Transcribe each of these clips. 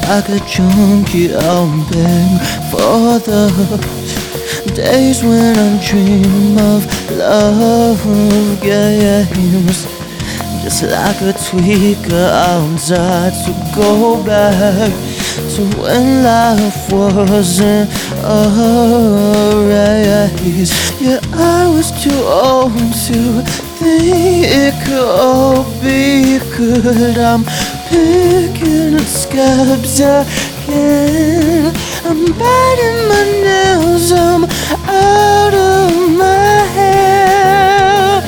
like a junkie, I'm begging for the days when I dream of love games. Just like a tweaker, I'm tired to go back to when life wasn't a race. Yeah, I was too old to think it could all be good. I'm picking at scabs again. I'm biting my nails, I'm out of my hair.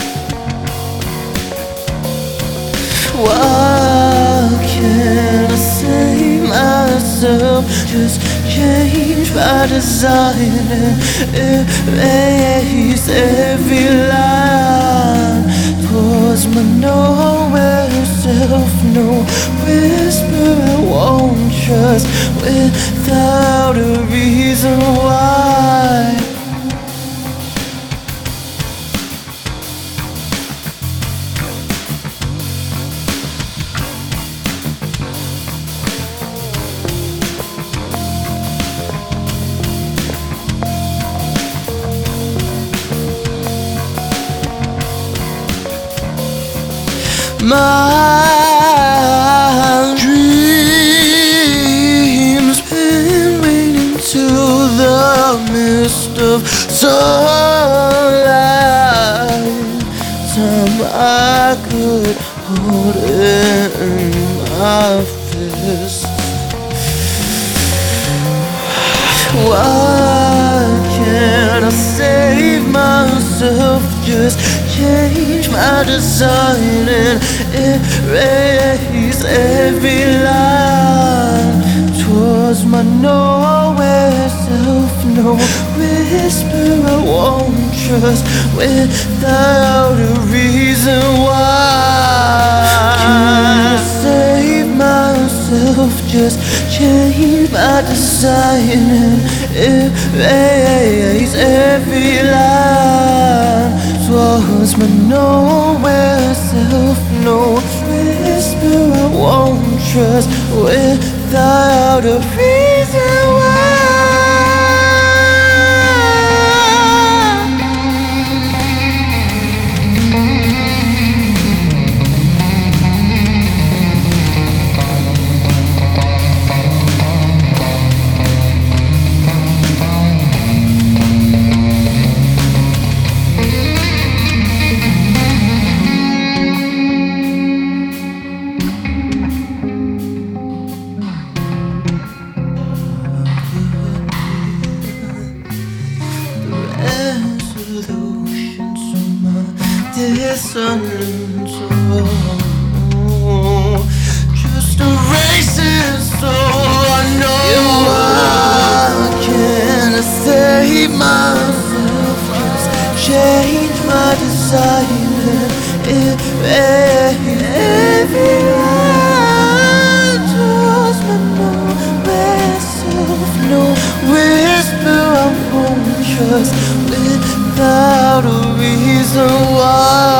Why can't I save myself? Just change my design and erase every line towards my nowhere self. No whisper I won't trust without a reason why. My dreams been waiting till the mist of sunlight. Time I could hold it in my fist. Why can't I save myself? Just change my design and erase every line towards my nowhere self. No whisper I won't trust without a reason why. Can I save myself? Just change my design and erase every line towards my nowhere self. No whisper I won't trust without a reason why. Resolution to my dissonance, oh, just erase it so I know. Yeah, why can't I save myself? Just change my desire and every line towards my nowhere self. No whisper I won't trust without a reason why.